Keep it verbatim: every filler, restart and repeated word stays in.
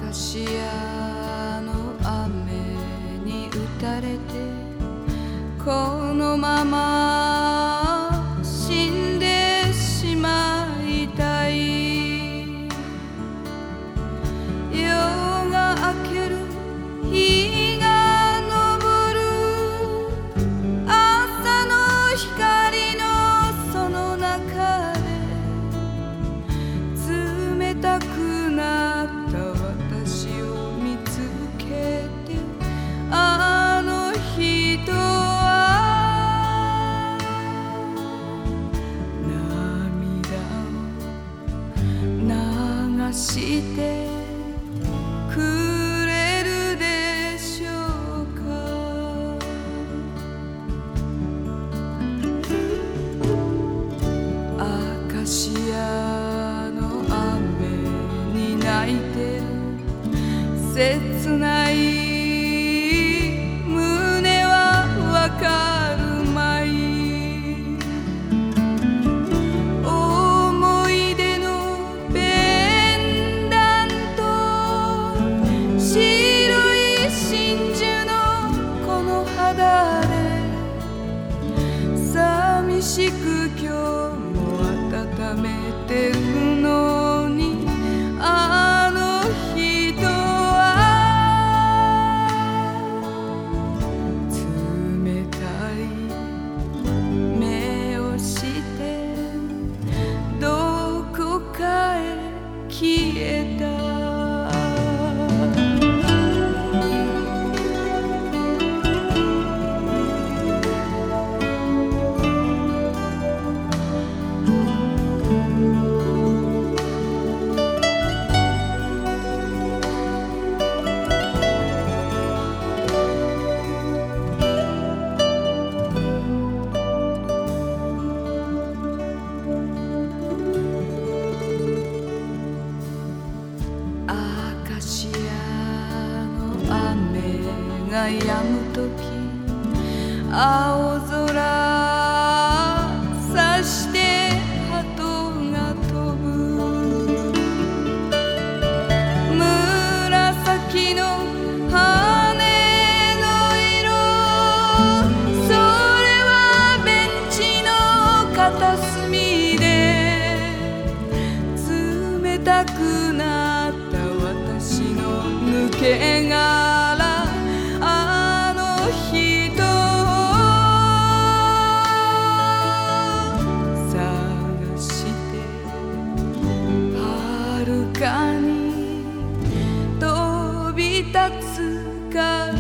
カシアの雨に打たれてこのまま死んでしまいたい。夜が明ける日が昇る朝の光のその中で冷たくなった私を見つけてあの人は涙を流してくれるでしょうか。アカシアの雨に泣いてる切ない胸はわかるまい。思い出のペンダント白い真珠のこの肌で寂しく今日も温めてるのにあの人は冷たい目をしてどこかへ消えた。アカシアの雨が止むとき青空さして鳩が飛ぶ紫の羽の色それはベンチの片隅で冷たくなった私の抜け殻あの人を探して遥かに飛び立つから